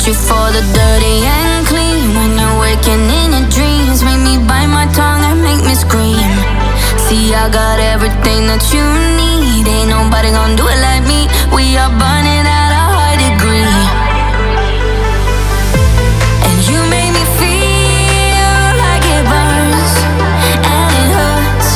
you for the dirty and clean. When you're waking in your dreams, make me bite my tongue and make me scream. See, I got everything that you need. Ain't nobody gonna do it like me. We are burning at a high degree. And you make me feel like it burns and it hurts.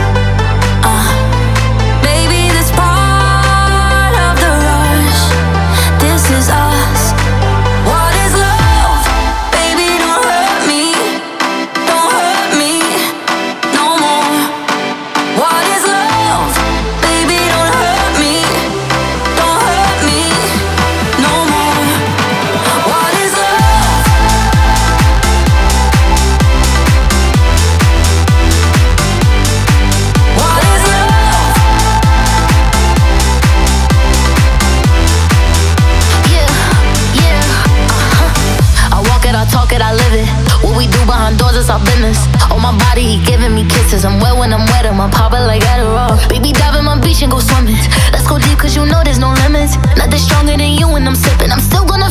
Baby, this part of the rush. This is us. What is love? Baby, don't hurt me. Don't hurt me no more. What is love? Baby, don't hurt me. Don't hurt me no more. What is love? What is love? Yeah, I walk it, I talk it, I live it. What we do behind doors is our business. On my body, he giving me kisses. I'm wet when I'm wet, I'm popping like Adderall. Baby, dive in my beach and go swimming. Let's go deep, cause you know there's no limits. Nothing stronger than you when I'm sipping. I'm still gonna